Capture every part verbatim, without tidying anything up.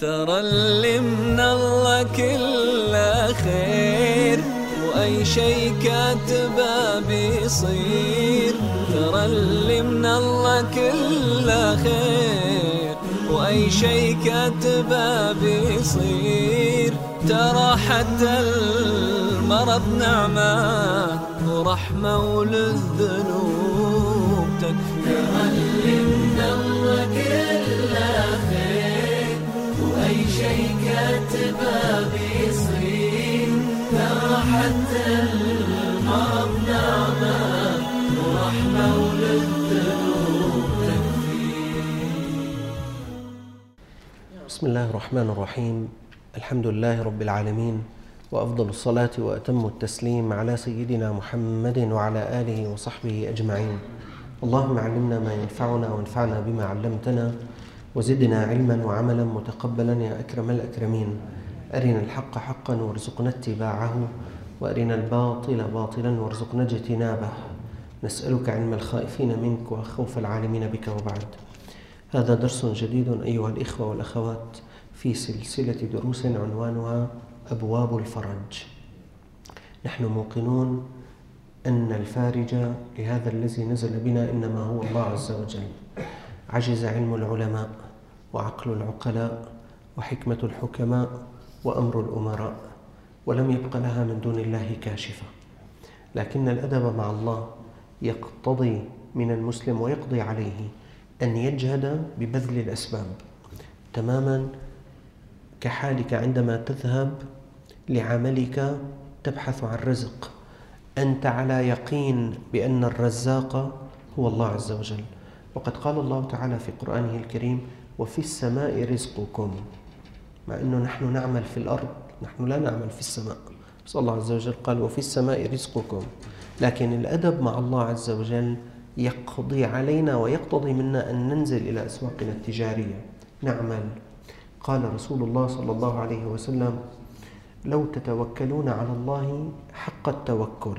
ترى اللي من الله كله خير، وأي شي كاتبه بيصير. ترى اللي من الله كله خير، وأي شي كاتبه بيصير. ترى حتى المرض نعمة ورحمة وللذنوب تكفي. ترى اللي من الله كله خير، وأي شي كاتبه بيصير. ترى حتى المرض نعمة ورحمة وللذنوب تكفي. بسم الله الرحمن الرحيم. الحمد لله رب العالمين، وأفضل الصلاة وأتم التسليم على سيدنا محمد وعلى آله وصحبه أجمعين. اللهم علمنا ما ينفعنا وانفعنا بما علمتنا، وزدنا علما وعملا متقبلا يا أكرم الأكرمين. أرنا الحق حقا وارزقنا اتباعه، وأرنا الباطل باطلا وارزقنا اجتنابه. نسألك علم الخائفين منك وخوف العالمين بك. وبعد، هذا درس جديد أيها الإخوة والأخوات في سلسلة دروس عنوانها أبواب الفرج. نحن موقنون أن الفارج لهذا الذي نزل بنا إنما هو الله عز وجل. عجز علم العلماء وعقل العقلاء وحكمة الحكماء وأمر الأمراء، ولم يبق لها من دون الله كاشفة. لكن الأدب مع الله يقتضي من المسلم ويقضي عليه أن يجهد ببذل الأسباب، تماما كحالك عندما تذهب لعملك تبحث عن رزق. أنت على يقين بأن الرزاق هو الله عز وجل، وقد قال الله تعالى في قرآنه الكريم: وفي السماء رزقكم. مع أنه نحن نعمل في الأرض، نحن لا نعمل في السماء، بس الله عز وجل قال وفي السماء رزقكم. لكن الأدب مع الله عز وجل يقضي علينا ويقتضي منا أن ننزل إلى أسواقنا التجارية نعمل. قال رسول الله صلى الله عليه وسلم: لو تتوكلون على الله حق التوكل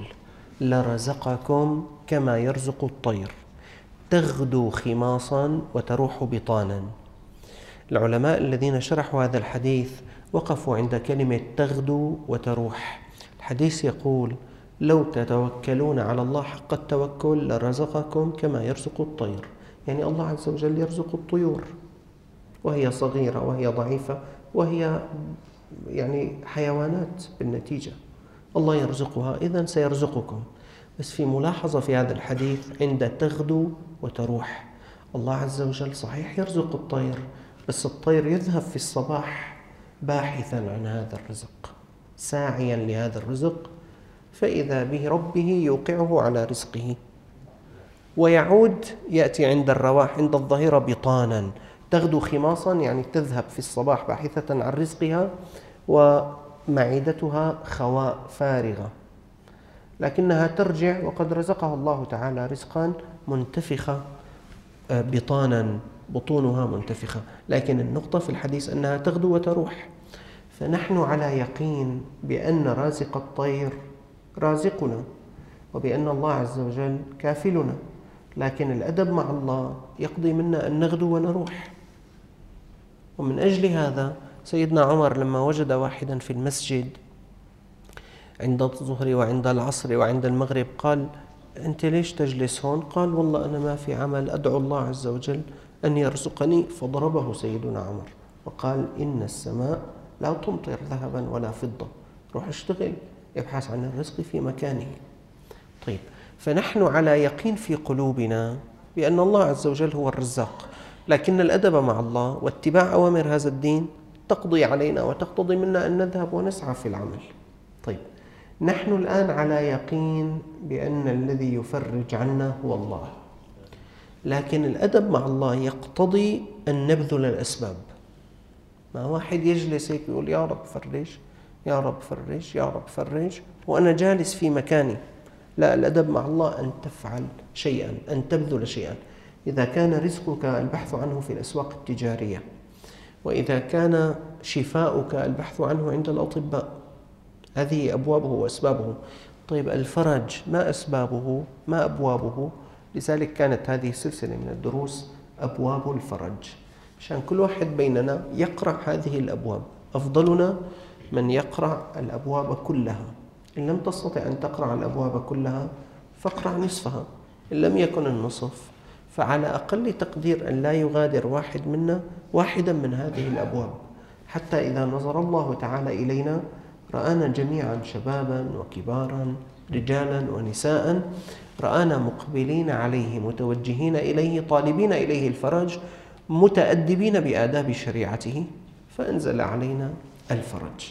لرزقكم كما يرزق الطير تغدو خماصا وتروح بطانا. العلماء الذين شرحوا هذا الحديث وقفوا عند كلمة تغدو وتروح. الحديث يقول: لو تتوكلون على الله حق التوكل لرزقكم كما يرزق الطير. يعني الله عز وجل يرزق الطيور وهي صغيرة وهي ضعيفة وهي يعني حيوانات بالنتيجة، الله يرزقها، إذن سيرزقكم. بس في ملاحظة في هذا الحديث عند تغدو وتروح. الله عز وجل صحيح يرزق الطير، بس الطير يذهب في الصباح باحثا عن هذا الرزق، ساعيا لهذا الرزق، فإذا به ربه يوقعه على رزقه، ويعود يأتي عند الرواح عند الظهيرة بطانا. تغدو خماصا يعني تذهب في الصباح باحثة عن رزقها ومعدتها خواء فارغة، لكنها ترجع وقد رزقها الله تعالى رزقا منتفخة، بطانا بطونها منتفخة. لكن النقطة في الحديث أنها تغدو وتروح. فنحن على يقين بأن رازق الطير رازقنا، وبأن الله عز وجل كافلنا. لكن الأدب مع الله يقضي منا أن نغدو ونروح. ومن أجل هذا سيدنا عمر لما وجد واحدا في المسجد عند الظهر وعند العصر وعند المغرب قال: أنت ليش تجلس هون؟ قال: والله أنا ما في عمل، أدعو الله عز وجل أن يرزقني. فضربه سيدنا عمر وقال: إن السماء لا تمطر ذهبا ولا فضة، روح اشتغل، ابحث عن الرزق في مكانه. طيب، فنحن على يقين في قلوبنا بأن الله عز وجل هو الرزاق، لكن الأدب مع الله واتباع أوامر هذا الدين تقضي علينا وتقتضي منا أن نذهب ونسعى في العمل. طيب، نحن الآن على يقين بأن الذي يفرج عنا هو الله، لكن الأدب مع الله يقتضي أن نبذل الأسباب. ما واحد يجلس هيك يقول: يا رب فرج، يا رب فرج، يا رب فرج، وأنا جالس في مكاني. لا، الأدب مع الله أن تفعل شيئا، أن تبذل شيئا. إذا كان رزقك البحث عنه في الأسواق التجارية، وإذا كان شفاؤك البحث عنه عند الأطباء، هذه أبوابه وأسبابه. طيب، الفرج ما أسبابه؟ ما أبوابه؟ لذلك كانت هذه سلسلة من الدروس أبواب الفرج. عشان كل واحد بيننا يقرأ هذه الأبواب. أفضلنا من يقرأ الأبواب كلها. إن لم تستطع أن تقرأ الأبواب كلها فاقرأ نصفها، إن لم يكن النصف فعلى أقل تقدير أن لا يغادر واحد منا واحدا من هذه الأبواب، حتى إذا نظر الله تعالى إلينا رآنا جميعا شبابا وكبارا رجالا ونساء، رآنا مقبلين عليه متوجهين إليه طالبين إليه الفرج متأدبين بآداب شريعته، فأنزل علينا الفرج.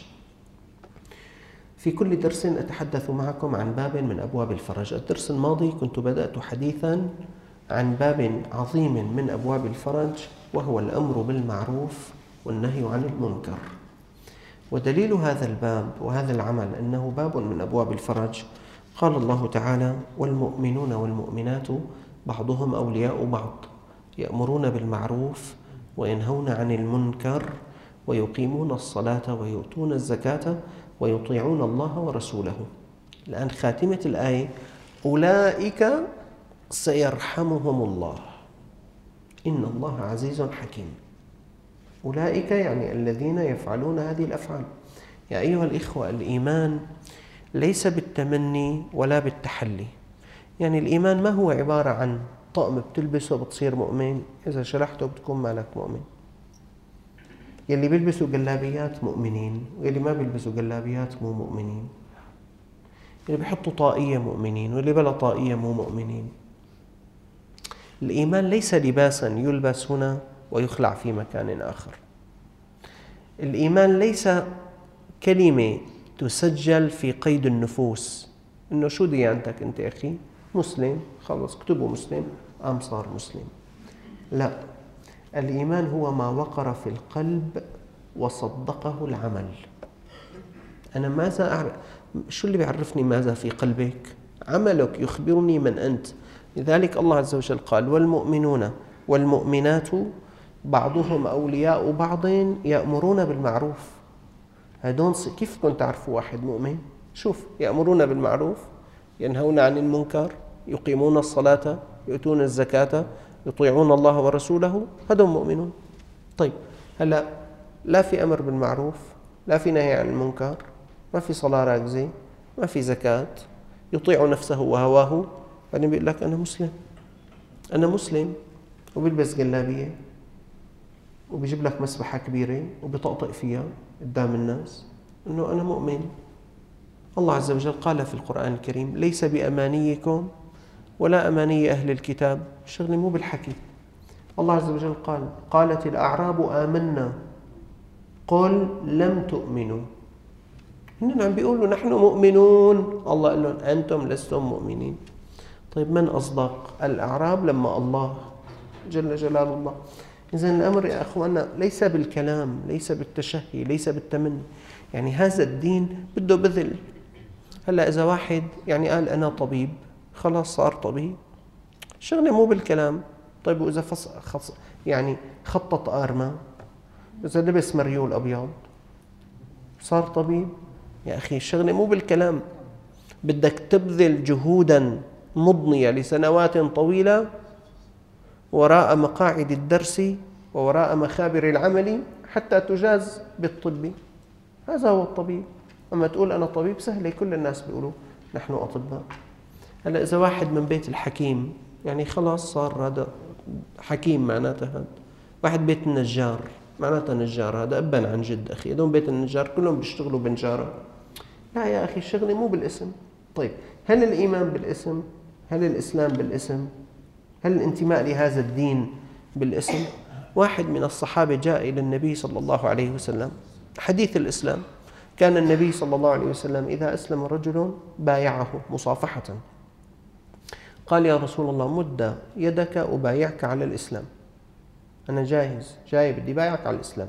في كل درس أتحدث معكم عن باب من أبواب الفرج. الدرس الماضي كنت بدأت حديثا عن باب عظيم من أبواب الفرج، وهو الأمر بالمعروف والنهي عن المنكر. ودليل هذا الباب وهذا العمل أنه باب من أبواب الفرج، قال الله تعالى: والمؤمنون والمؤمنات بعضهم أولياء بعض يأمرون بالمعروف وينهون عن المنكر ويقيمون الصلاة ويؤتون الزكاة ويطيعون الله ورسوله. الآن خاتمة الآية: أولئك سيرحمهم الله إن الله عزيز حكيم. أولئك يعني الذين يفعلون هذه الأفعال. يا أيها الإخوة، الإيمان ليس بالتمني ولا بالتحلي. يعني الإيمان ما هو عبارة عن طقم بتلبسه بتصير مؤمن، إذا شرحته بتكون مالك مؤمن. يلي بيلبسوا جلابيات مؤمنين، واللي ما بيلبسوا جلابيات مو مؤمنين. اللي بيحطوا طاقية مؤمنين، واللي بلا طاقية مو مؤمنين. الإيمان ليس لباسا يلبس هنا ويخلع في مكان آخر. الإيمان ليس كلمة تسجل في قيد النفوس، إنه شو ديانتك أنت أخي؟ مسلم، خلص اكتبوا مسلم، قام صار مسلم. لا، الإيمان هو ما وقر في القلب وصدقه العمل. أنا ماذا أعرف؟ شو اللي بيعرفني ماذا في قلبك؟ عملك يخبرني من أنت. لذلك الله عز وجل قال: والمؤمنون والمؤمنات بعضهم أولياء بعض يأمرون بالمعروف. هدون كيف كنت تعرفوا واحد مؤمن؟ شوف، يأمرون بالمعروف، ينهون عن المنكر، يقيمون الصلاة، يؤتون الزكاة، يطيعون الله ورسوله، هدول مؤمنون. طيب، هلا لا في أمر بالمعروف، لا في نهي عن المنكر، ما في صلاة راكزة، ما في زكاة، يطيع نفسه وهواه، بعدين بيقول لك أنا مسلم. أنا مسلم وبيلبس جلابية وبيجيب لك مسبحة كبيرة وبيطقطق فيها قدام الناس إنه أنا مؤمن. الله عز وجل قال في القرآن الكريم: ليس بأمانيكم ولا أماني أهل الكتاب. الشغل مو بالحكي. الله عز وجل قال: قالت الأعراب آمنا قل لم تؤمنوا. إنهم عم بيقولوا نحن مؤمنون، الله قال لهم أنتم لستم مؤمنين. طيب، من أصدق؟ الأعراب لما الله جل جلال الله. إذن الأمر يا أخوانا ليس بالكلام، ليس بالتشهي، ليس بالتمني. يعني هذا الدين بده بذل. هلأ إذا واحد يعني قال أنا طبيب، خلاص صار طبيب، شغله مو بالكلام. طيب، وإذا فص... خص... يعني خطط آرما، إذا لبس مريول أبيض صار طبيب. يا أخي الشغله مو بالكلام، بدك تبذل جهودا مضنية لسنوات طويلة وراء مقاعد الدرس ووراء مخابر العمل حتى تجاز بالطب. هذا هو الطبيب. أما تقول أنا طبيب سهلة، كل الناس بيقولوا نحن أطباء. هلأ إذا واحد من بيت الحكيم يعني خلاص صار هذا حكيم، معناته هذا. واحد بيت النجار معناته نجار، هذا أبا عن جد أخي. هذول بيت النجار كلهم بيشتغلوا بنجارة. لا يا أخي، الشغلة مو بالاسم. طيب، هل الإيمان بالاسم؟ هل الإسلام بالاسم؟ هل الانتماء لهذا الدين بالاسم؟ واحد من الصحابة جاء إلى النبي صلى الله عليه وسلم حديث الإسلام. كان النبي صلى الله عليه وسلم إذا أسلم رجل بايعه مصافحة، قال: يا رسول الله، مد يدك أبايعك على الإسلام. أنا جاهز، جاي بدي بايعك على الإسلام،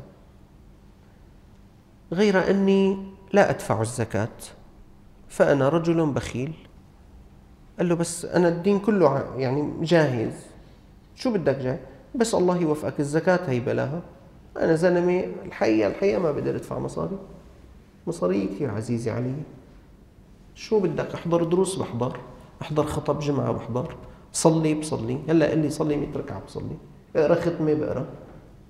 غير أني لا أدفع الزكاة فأنا رجل بخيل. قال له: بس أنا الدين كله يعني جاهز، شو بدك جاي؟ بس الله يوفقك، الزكاة هي بلاها. أنا زلمة الحقيقة الحقيقة ما بقدر أدفع مصاري، مصاري كثير عزيزة علي. شو بدك؟ أحضر دروس بحضر، أحضر خطب جمعة بحضر، صلي بصلي. هلا قل لي صلي مئة ركعة بصلي، اقرأ ختمة بقرأ.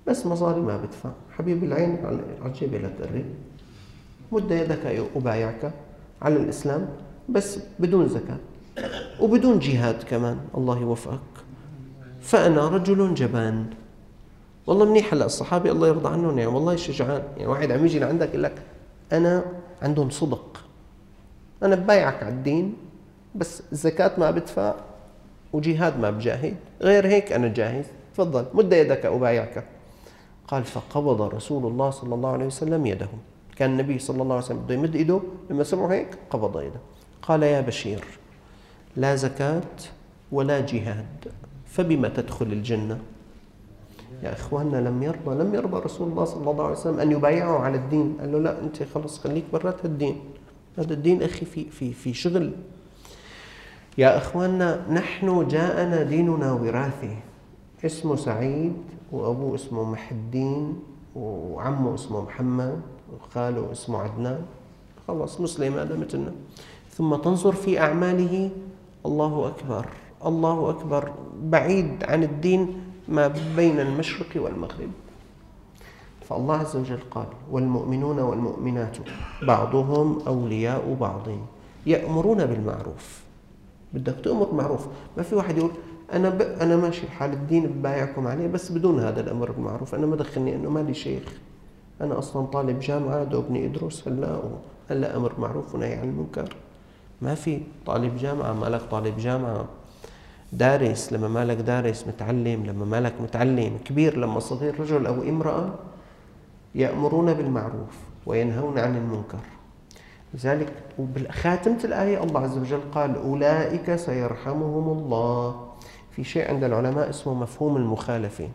بس مصاري ما بدفع. حبيب العين على الجبل لا تقرب، مد يدك أبايعك على الإسلام بس بدون زكاة وبدون جهاد كمان، الله يوفقك. فأنا رجل جبان. والله منيح. هلا الصحابة الله يرضى عنهم يعني والله شجعان. يعني واحد عم يجي لعندك يقول لك أنا عندهم صدق، أنا ببايعك على الدين بس الزكاة ما بدفع وجهاد ما بجاهد، غير هيك أنا جاهز، تفضل مد يدك أبايعك. قال فقبض رسول الله صلى الله عليه وسلم يده. كان النبي صلى الله عليه وسلم بده يمد إيده، لما سمعوا هيك قبض يده. قال يا بشير لا زكاة ولا جهاد فبما تدخل الجنة؟ يا إخواننا لم يرضى لم يرضى رسول الله صلى الله عليه وسلم أن يبايعه على الدين. قال له لا أنت خلص خليك برات الدين، هذا الدين أخي في في في شغل. يا إخواننا نحن جاءنا ديننا وراثي، اسمه سعيد وأبوه اسمه محدين وعمه اسمه محمد وخاله اسمه عدنان، خلص مسلم هذا مثلنا. ثم تنظر في أعماله، الله أكبر الله أكبر، بعيد عن الدين ما بين المشرق والمغرب. فالله عز وجل قال والمؤمنون والمؤمنات بعضهم أولياء بعض يأمرون بالمعروف. بدك تأمر معروف. ما في واحد يقول أنا ب... أنا ماشي حال الدين ببايعكم عليه بس بدون هذا الأمر بالمعروف، أنا ما دخلني إنه مالي شيخ، أنا أصلا طالب جامعة دوبني أدرس هلا هلا أمر معروف ونهي عن المنكر. ما في طالب جامعة مالك طالب جامعة دارس، لما مالك دارس متعلم، لما مالك متعلم كبير، لما صغير رجل أو امرأة، يأمرون بالمعروف وينهون عن المنكر. لذلك وبالخاتمة الآية الله عز وجل قال أولئك سيرحمهم الله. في شيء عند العلماء اسمه مفهوم المخالفة.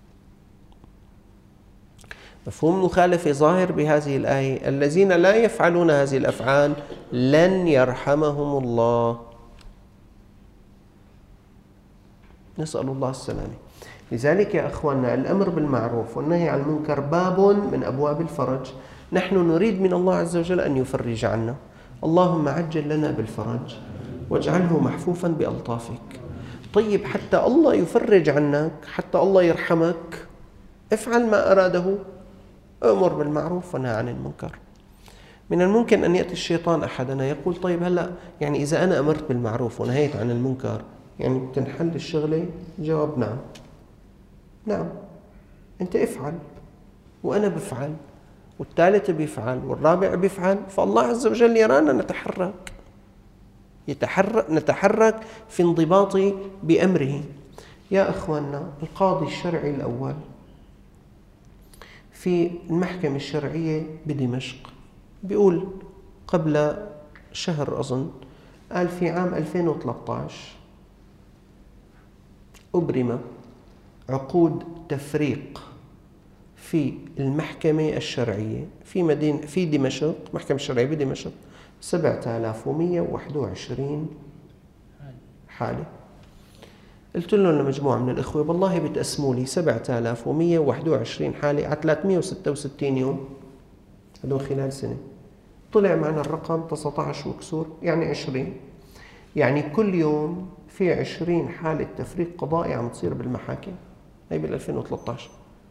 مفهوم المخالفة ظاهر بهذه الآية الذين لا يفعلون هذه الأفعال لن يرحمهم الله. نسأل الله السلامة. لذلك يا أخواننا الأمر بالمعروف والنهي عن المنكر باب من أبواب الفرج. نحن نريد من الله عز وجل أن يفرج عنا. اللهم عجل لنا بالفرج واجعله محفوفا بألطافك. طيب حتى الله يفرج عنك، حتى الله يرحمك، افعل ما أراده، أمر بالمعروف ونهى عن المنكر. من الممكن أن يأتي الشيطان أحدنا يقول طيب هلأ يعني إذا أنا أمرت بالمعروف ونهيت عن المنكر يعني بتنحل الشغلة؟ جواب نعم. نعم أنت افعل وأنا بفعل والثالث بيفعل والرابع بيفعل، فالله عز وجل يرانا نتحرك يتحرك نتحرك في انضباط بأمره. يا أخواننا القاضي الشرعي الأول في المحكمة الشرعية بدمشق بيقول قبل شهر أظن، قال في عام ألفين وثلاثة عشر أبرم عقود تفريق في المحكمة الشرعية في مدينة في دمشق، محكمة الشرعية بدمشق، سبعة آلاف ومئة وواحد وعشرين حالة. قلت لهم لمجموعة من الإخوة والله بتقسموا لي سبعة آلاف ومئة وواحد وعشرين حالة على ثلاثمئة وستة وستين يوم، هذول خلال سنة، طلع معنا الرقم تسعة عشر وكسور، يعني عشرين. يعني كل يوم في عشرين حالة تفريق قضائي عم تصير بالمحاكم. هي بال ألفين وثلاثة عشر.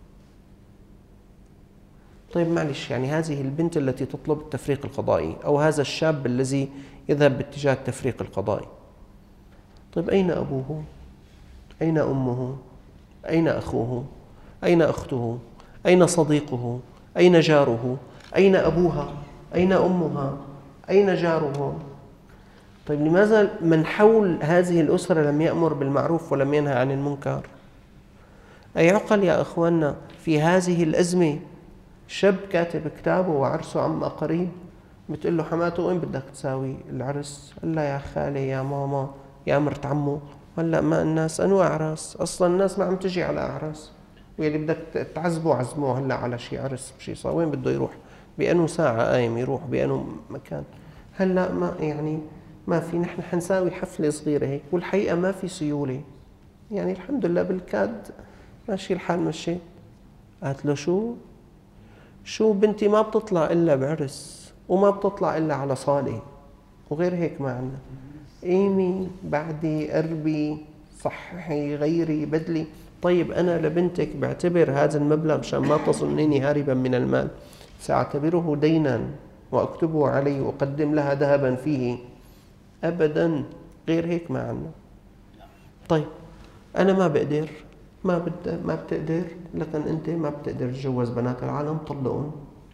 طيب معلش يعني هذه البنت التي تطلب التفريق القضائي أو هذا الشاب الذي يذهب باتجاه التفريق القضائي، طيب أين أبوه؟ أين أمه؟ أين أخوه؟ أين أخته؟ أين صديقه؟ أين جاره؟ أين أبوها؟ أين أمها؟ أين جارهم؟ طيب لماذا من حول هذه الأسرة لم يأمر بالمعروف ولم ينهى عن المنكر؟ أي عقل يا أخواننا في هذه الأزمة؟ شاب كاتب كتابه وعرسه عما قريب، بتقول له حماته وين بدك تساوي العرس؟ قال لا يا خالي يا ماما يا مرت عمو. هلا ما الناس انواع اعراس، اصلا الناس ما عم تجي على اعراس، واللي بدك تعزبه عزموه هلا على شيء عرس شيء صار، وين بده يروح؟ بأنه ساعة قايم يروح بأنه مكان. هلا ما يعني ما في، نحن حنساوي حفلة صغيرة هيك، والحقيقة ما في سيولة، يعني الحمد لله بالكاد ماشي الحال مشي. قالت له شو؟ شو بنتي ما بتطلع إلا بعرس وما بتطلع إلا على صالة وغير هيك ما عندنا. قيمي بعدي قربي صححي غيري بدلي. طيب أنا لبنتك بعتبر هذا المبلغ عشان ما تظنيني هاربا من المال سأعتبره دينا وأكتبه عليه وأقدم لها ذهبا فيه؟ أبدا، غير هيك ما عنا. طيب أنا ما بقدر، ما بد ما بتقدر، لكن أنت ما بتقدر تجوز بنات العالم، طلقون.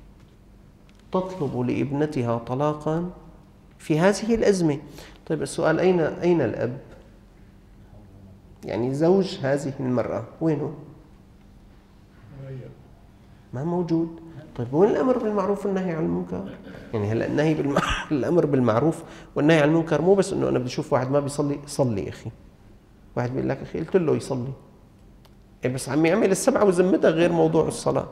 تطلب لابنتها طلاقا في هذه الأزمة. طيب السؤال، أين أين الأب؟ يعني زوج هذه المرأة وينه؟ ما موجود. طيب وين الأمر بالمعروف والنهي عن المنكر؟ يعني هلا النهي بالمعروف الأمر بالمعروف والنهي عن المنكر مو بس إنه أنا بدي أشوف واحد ما بيصلي، صلي يا أخي. واحد بيقول لك أخي قلت له يصلي، إيه بس عم يعمل السبعة وذمتها غير موضوع الصلاة،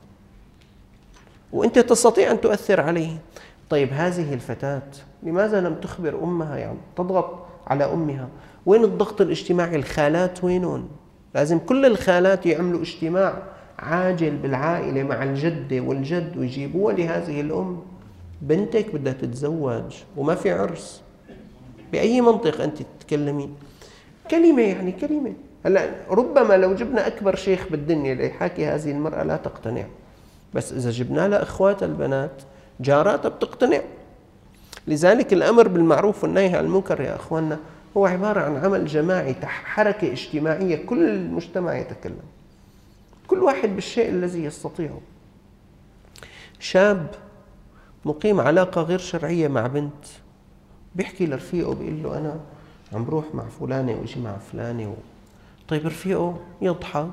وأنت تستطيع أن تؤثر عليه. طيب هذه الفتاة لماذا لم تخبر أمها؟ يعني تضغط على أمها. وين الضغط الاجتماعي؟ الخالات وينون؟ لازم كل الخالات يعملوا اجتماع عاجل بالعائلة مع الجدة والجد ويجيبوها لهذه الأم. بنتك بدها تتزوج وما في عرس، بأي منطق أنت تتكلمين؟ كلمة يعني كلمة. هلا ربما لو جبنا أكبر شيخ بالدنيا ليحاكي هذه المرأة لا تقتنع، بس إذا جبنا لها إخوات البنات جاراتها بتقتنع. لذلك الأمر بالمعروف والنهي عن المنكر يا أخواننا هو عبارة عن عمل جماعي، حركة اجتماعية، كل المجتمع يتكلم، كل واحد بالشيء الذي يستطيعه. شاب مقيم علاقة غير شرعية مع بنت، بيحكي لرفيقه بيقول له أنا عم بروح مع فلانة وإجي مع فلانة و... طيب رفيقه يضحك،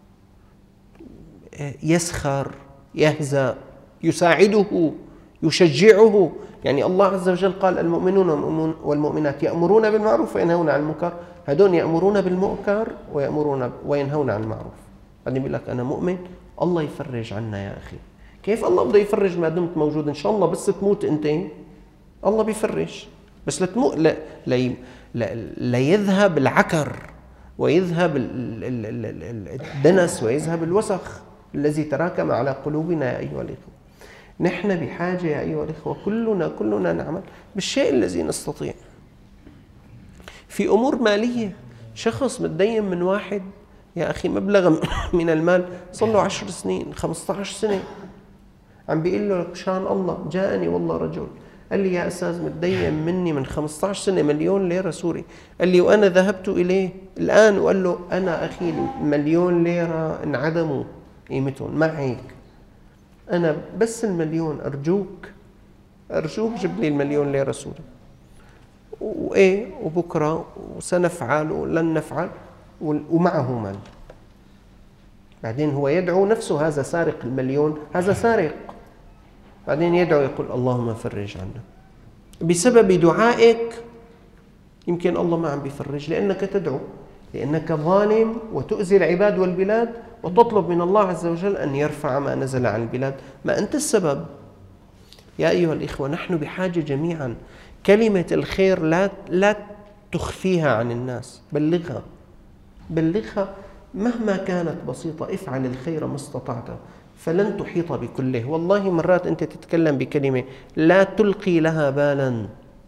يسخر، يهزأ، يساعده، يشجعه. يعني الله عز وجل قال المؤمنون والمؤمنات يأمرون بالمعروف وينهون عن المنكر، هدول يأمرون بالمنكر ويأمرون وينهون عن المعروف. بعدين بيقول لك أنا مؤمن، الله يفرج عنا يا أخي. كيف الله بده يفرج ما دمت موجود؟ إن شاء الله بس تموت أنت الله بيفرج، بس لتموت لا لا لا يذهب العكر ويذهب الدنس ويذهب الوسخ الذي تراكم على قلوبنا. يا أيها الإخوة نحن بحاجة يا أيها الإخوة كلنا كلنا نعمل بالشيء الذي نستطيع. في أمور مالية، شخص متدين من واحد يا أخي مبلغ من المال صار له عشر سنين خمسة عشر سنة، عم بيقول له شان الله جاءني والله رجل قال لي يا أستاذ متدين مني من خمسة عشر سنة مليون ليرة سوري. قال لي وأنا ذهبت إليه الآن وقال له أنا أخي مليون ليرة انعدموا قيمتهم، ما هيك أنا بس المليون أرجوك أرجوك جيب لي المليون ليرة سوري، وإيه وبكرة وسنفعل ولن نفعل، ومعه مال. بعدين هو يدعو نفسه هذا سارق المليون، هذا سارق. بعدين يدعو يقول اللهم فرج عنا. بسبب دعائك يمكن الله ما عم بيفرج، لأنك تدعو، لأنك ظالم وتؤذي العباد والبلاد وتطلب من الله عز وجل أن يرفع ما نزل عن البلاد، ما أنت السبب. يا أيها الإخوة نحن بحاجة جميعا، كلمة الخير لا لا تخفيها عن الناس، بلغها بلغها مهما كانت بسيطة. افعل الخير ما استطعت فلن تحيط بكله. والله مرات أنت تتكلم بكلمة لا تلقي لها بالا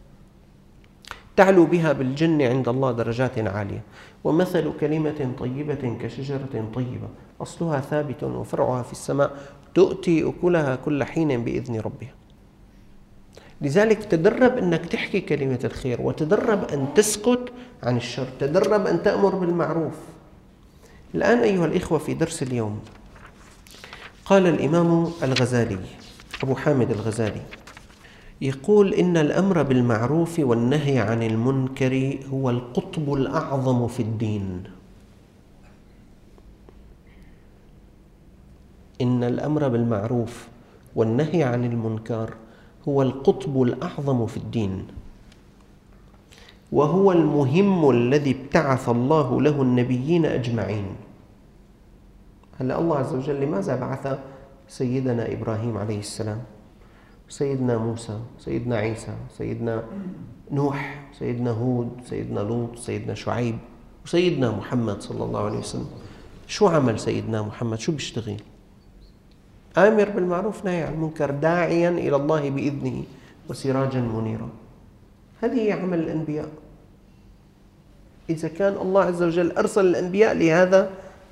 تعلو بها بالجنة عند الله درجات عالية. ومثل كلمة طيبة كشجرة طيبة أصلها ثابت وفرعها في السماء تؤتي أكلها كل حين بإذن ربها. لذلك تدرب أنك تحكي كلمة الخير، وتدرب أن تسكت عن الشر، تدرب أن تأمر بالمعروف. الآن أيها الإخوة في درس اليوم قال الإمام الغزالي أبو حامد الغزالي يقول إن الأمر بالمعروف والنهي عن المنكر هو القطب الأعظم في الدين. إن الأمر بالمعروف والنهي عن المنكر هو القطب الأعظم في الدين، وهو المهم الذي ابتعث الله له النبيين أجمعين. هلأ الله عز وجل لماذا بعث سيدنا إبراهيم عليه السلام، سيدنا موسى، سيدنا عيسى، سيدنا نوح، سيدنا هود، سيدنا لوط، سيدنا شعيب، وسيدنا محمد صلى الله عليه وسلم؟ شو عمل سيدنا محمد؟ شو بيشتغل؟ آمر بالمعروف نهي عن المنكر، داعيا إلى الله بإذنه وسراجا منيرا. هذه عمل الأنبياء. إذا كان الله عز وجل أرسل الأنبياء لهذا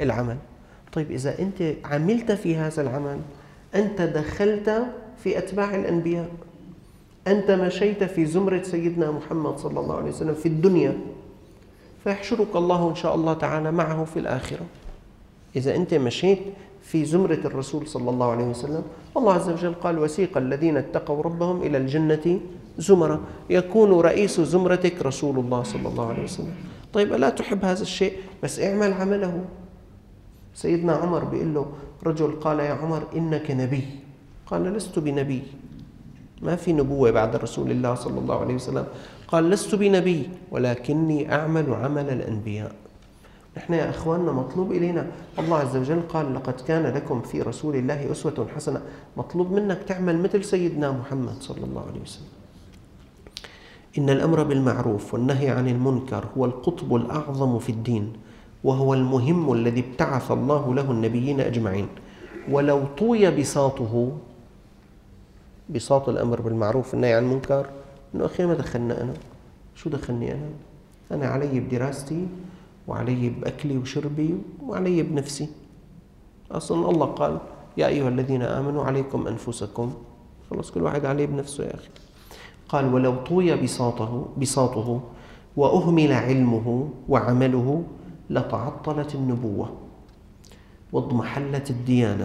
العمل. طيب إذا أنت عملت في هذا العمل أنت دخلت في أتباع الأنبياء، أنت مشيت في زمرة سيدنا محمد صلى الله عليه وسلم في الدنيا، فيحشرك الله إن شاء الله تعالى معه في الآخرة. إذا أنت مشيت في زمرة الرسول صلى الله عليه وسلم، الله عز وجل قال: وسيق الذين اتقوا ربهم إلى الجنة زمرة، يكون رئيس زمرتك رسول الله صلى الله عليه وسلم. طيب ألا تحب هذا الشيء؟ بس اعمل عمله. سيدنا عمر بيقول له رجل قال: يا عمر إنك نبي. قال: لست بنبي، ما في نبوة بعد رسول الله صلى الله عليه وسلم. قال: لست بنبي ولكني أعمل عمل الأنبياء. نحن يا أخواننا مطلوب إلينا، الله عز وجل قال: لقد كان لكم في رسول الله أسوة حسنة. مطلوب منك تعمل مثل سيدنا محمد صلى الله عليه وسلم. إن الأمر بالمعروف والنهي عن المنكر هو القطب الأعظم في الدين، وهو المهم الذي ابتعث الله له النبيين أجمعين. ولو طوي بساطه، بساط الأمر بالمعروف والنهي عن المنكر، إنه أخي ما دخلنا أنا، شو دخلني أنا؟ أنا علي بدراستي وعلي بأكلي وشربي وعلي بنفسي. أصلا الله قال: يا أيها الذين آمنوا عليكم أنفسكم. خلص كل واحد عليه بنفسه يا أخي. قال: ولو طوي بساطه, بساطه وأهمل علمه وعمله لتعطلت النبوة واضمحلت الديانة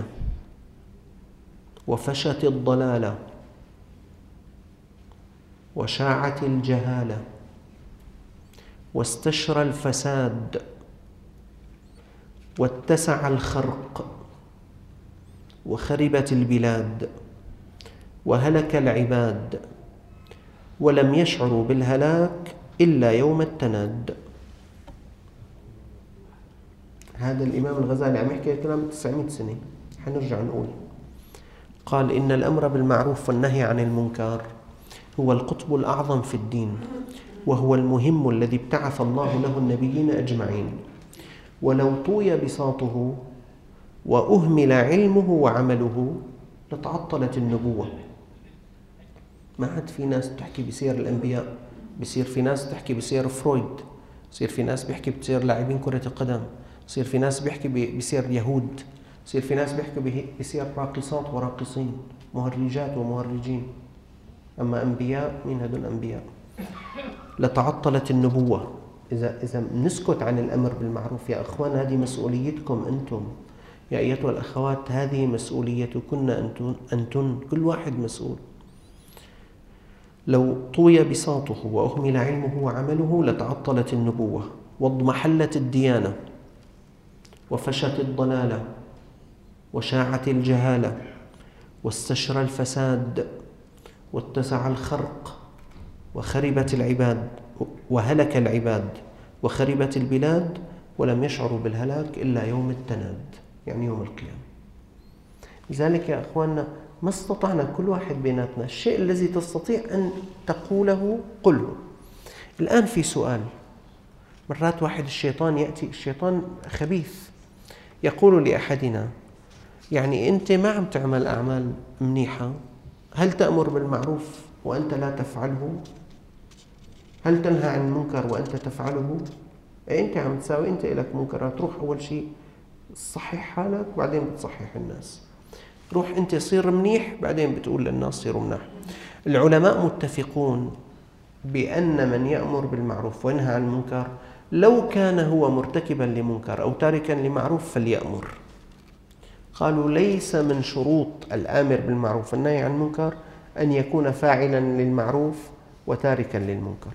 وفشت الضلالة وشاعت الجهالة واستشرى الفساد واتسع الخرق وخربت البلاد وهلك العباد، ولم يشعروا بالهلاك إلا يوم التناد. هذا الإمام الغزالي عم يحكي الكلام تسعمائة سنة. حنرجع نقول، قال: إن الأمر بالمعروف والنهي عن المنكر هو القطب الأعظم في الدين، وهو المهم الذي ابتعث الله له النبيين أجمعين. ولو طوي بساطه وأهمل علمه وعمله لتعطلت النبوة. ما عاد في ناس تحكي بسير الأنبياء، بصير في ناس تحكي بسير فرويد، بصير في ناس بيحكي بسير لاعبين كرة القدم، بصير في ناس بيحكي بسير يهود، بصير في ناس بيحكي بسير راقصات وراقصين، مهرجات ومهرجين. أما أنبياء، مين هدول أنبياء؟ لتعطلت النبوة. إذا إذا نسكت عن الأمر بالمعروف يا أخوان، هذه مسؤوليتكم أنتم يا أيتها الأخوات، هذه مسؤوليتكن أنتن, أنتن كل واحد مسؤول. لو طوي بساطه وأهمل علمه وعمله لتعطلت النبوة واضمحلت الديانة وفشت الضلالة وشاعت الجهالة واستشرى الفساد واتسع الخرق وخربت العباد وهلك العباد وخربت البلاد، ولم يشعروا بالهلاك إلا يوم التناد، يعني يوم القيامة. لذلك يا أخواننا ما استطعنا كل واحد بيناتنا الشيء الذي تستطيع أن تقوله قله. الآن في سؤال، مرات واحد الشيطان يأتي، الشيطان خبيث، يقول لأحدنا: يعني أنت ما عم تعمل أعمال منيحة، هل تأمر بالمعروف وأنت لا تفعله؟ هل تنهى عن المنكر وأنت تفعله؟ أي أنت عم تساوي، أنت إلك منكرات، روح أول شيء صحح حالك بعدين بتصحح الناس. روح أنت صير منيح بعدين بتقول للناس صيروا منيح. العلماء متفقون بأن من يأمر بالمعروف وينهى عن المنكر لو كان هو مرتكبا لمنكر أو تاركا لمعروف فليأمر. قالوا: ليس من شروط الآمر بالمعروف والنهي عن المنكر أن يكون فاعلا للمعروف وتاركا للمنكر.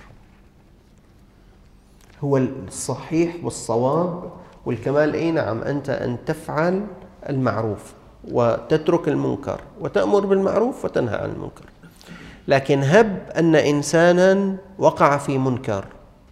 هو الصحيح والصواب والكمال أي نعم أنت أن تفعل المعروف وتترك المنكر وتأمر بالمعروف وتنهى عن المنكر. لكن هب أن إنسانا وقع في منكر،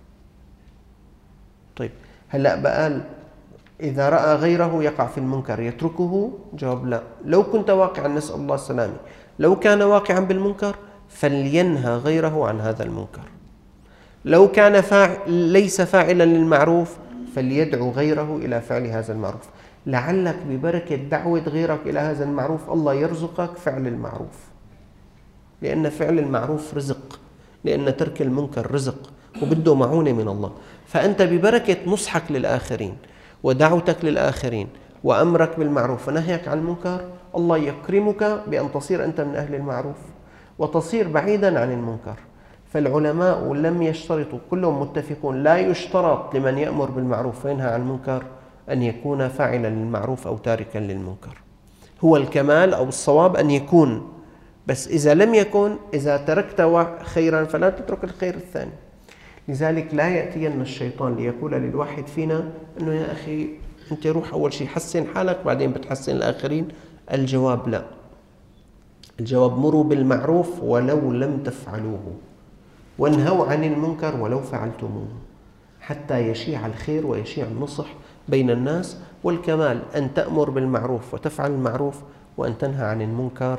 طيب هلأ بقال إذا رأى غيره يقع في المنكر يتركه؟ جواب لا. لو كنت واقعا، نسأل الله السلامة، لو كان واقعا بالمنكر فلينهى غيره عن هذا المنكر. لو كان فاعل ليس فاعلا للمعروف فليدعو غيره إلى فعل هذا المعروف، لعلك ببركة دعوة غيرك إلى هذا المعروف الله يرزقك فعل المعروف، لأن فعل المعروف رزق، لأن ترك المنكر رزق وبده معونة من الله. فأنت ببركة نصحك للآخرين ودعوتك للآخرين وأمرك بالمعروف ونهيك عن المنكر، الله يكرمك بأن تصير أنت من أهل المعروف وتصير بعيدا عن المنكر. فالعلماء لم يشترطوا، كلهم متفقون لا يشترط لمن يأمر بالمعروف وينهى عن المنكر أن يكون فاعلا للمعروف أو تاركا للمنكر. هو الكمال أو الصواب أن يكون، بس إذا لم يكن، إذا تركت خيرا فلا تترك الخير الثاني. لذلك لا يأتين الشيطان ليقول للواحد فينا أنه يا أخي أنت روح أول شيء حسن حالك بعدين بتحسن الآخرين. الجواب لا، الجواب مروا بالمعروف ولو لم تفعلوه، وانهوا عن المنكر ولو فعلتموه، حتى يشيع الخير ويشيع النصح بين الناس. والكمال أن تأمر بالمعروف وتفعل المعروف، وأن تنهى عن المنكر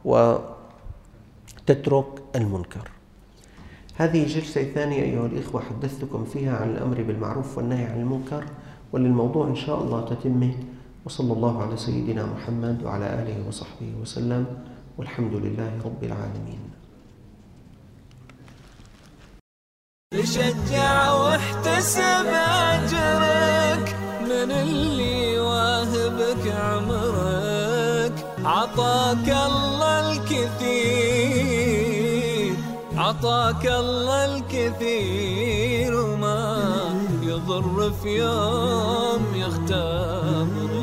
وتترك المنكر. هذه جلسة ثانية أيها الإخوة حدثتكم فيها عن الأمر بالمعروف والنهي عن المنكر، وللموضوع إن شاء الله تتمه. وصلى الله على سيدنا محمد وعلى آله وصحبه وسلم، والحمد لله رب العالمين. تشجع واحتسب أجرك من اللي واهبك عمرك، عطاك الله الكثير، عطاك الله الكثير، وما يضر في يوم يختبرك.